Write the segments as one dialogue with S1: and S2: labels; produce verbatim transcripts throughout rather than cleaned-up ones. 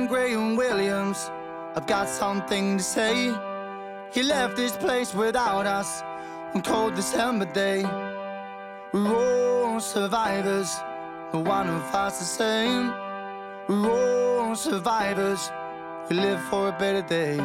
S1: John Graham Williams, I've got something to say. He left this place without us on cold December day. We're all survivors, no one of us the same. We're all survivors, we live for a better day.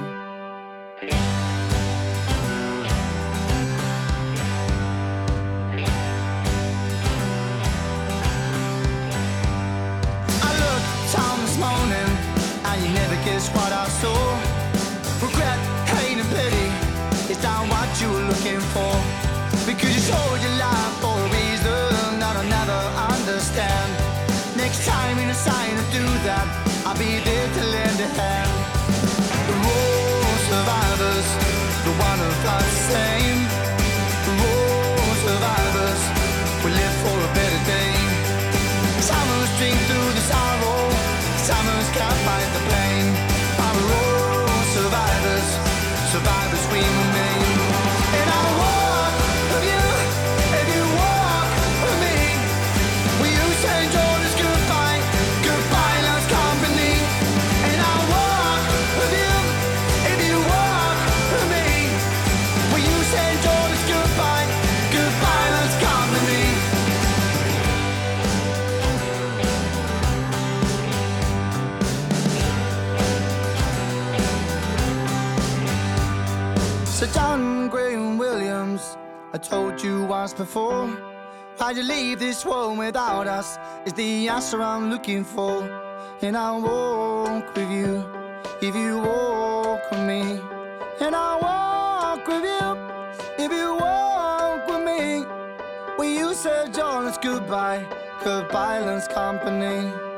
S1: And you never guess what I saw. Regret, hate and pity is not what you were looking for. Because you sold your life for a reason that I'll never understand. Next time you decide to do that, I'll be there to lend a hand. We're all survivors, the one of us the same. We're all survivors, we live for a better day. Some of us drink through the sorrow, some of us can't fight the pain. But we're all survivors, survivors we remain. And I'll walk with you, if you walk with me. Will you say Jordan's goodbye, goodbye love's company. And I'll walk with you, if you walk with me. Will you say Jordan's goodbye, goodbye love's company. So John Graham Williams, I told you once before, why'd you leave this world without us is the answer I'm looking for. And I'll walk with you, if you walk with me. And I'll walk with you, if you walk with me. When you said John, it's goodbye, goodbye, Lance Company.